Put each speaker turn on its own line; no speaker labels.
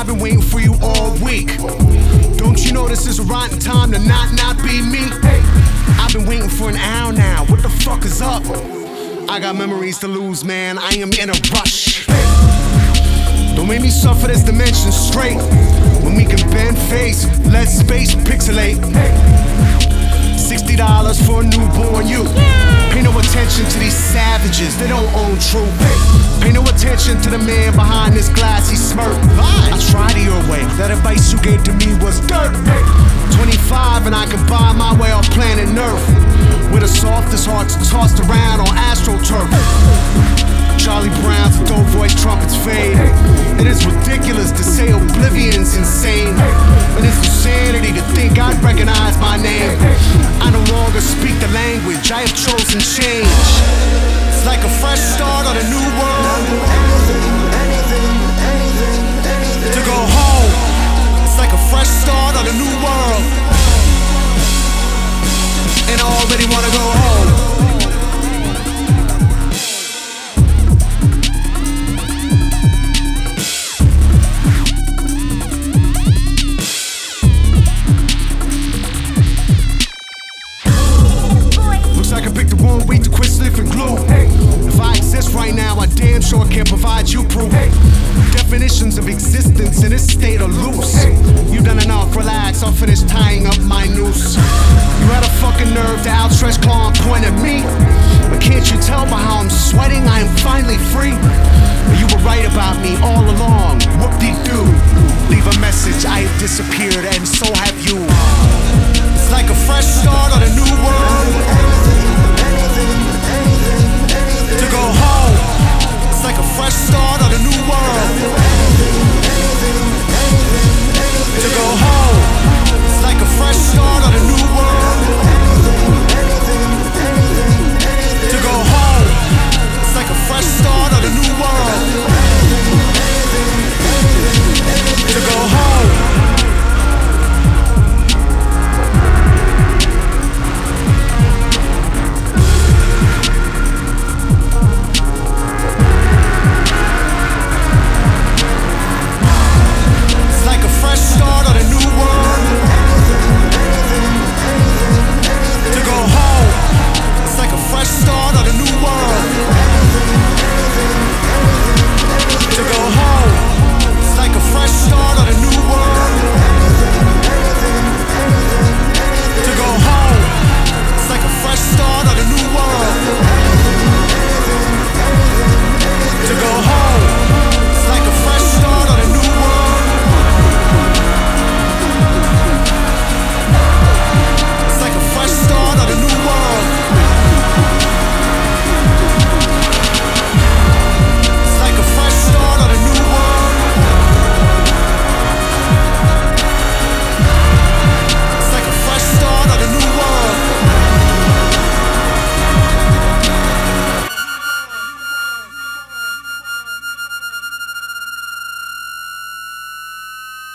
I've been waiting for you all week. Don't you know this is a rotten time to not be me? I've been waiting for an hour now, what the fuck is up? I got memories to lose, man, I am in a rush. Don't make me suffer this dimension straight. When we can bend face, let space pixelate. $60 for a newborn you. Pay no attention to these savages, they don't own truth. Pay no attention to the man behind this glassy smirk. I tried it your way, that advice you gave to me was dirt. 25 and I can buy my way off planet Earth, where the softest hearts are tossed around on AstroTurf. Charlie Brown's dope voice trumpets fade. It is ridiculous to say oblivion's insane, but it's insanity to think I'd recognize my name. I no longer speak the language, I have chosen change. It's like a fresh start on a new world. To go home, it's like a fresh start on a new world. And I already wanna go home. I can pick the wrong week to quit sniffing glue. If I exist right now, I damn sure can't provide you proof. Definitions of existence in this state are loose. You done enough, relax, I'll finish tying up my noose. You had a fucking nerve to outstretch claw and point at me, but can't you tell by how I'm sweating I am finally free? You were right about me all along, whoop-de-doo. Leave a message, I have disappeared and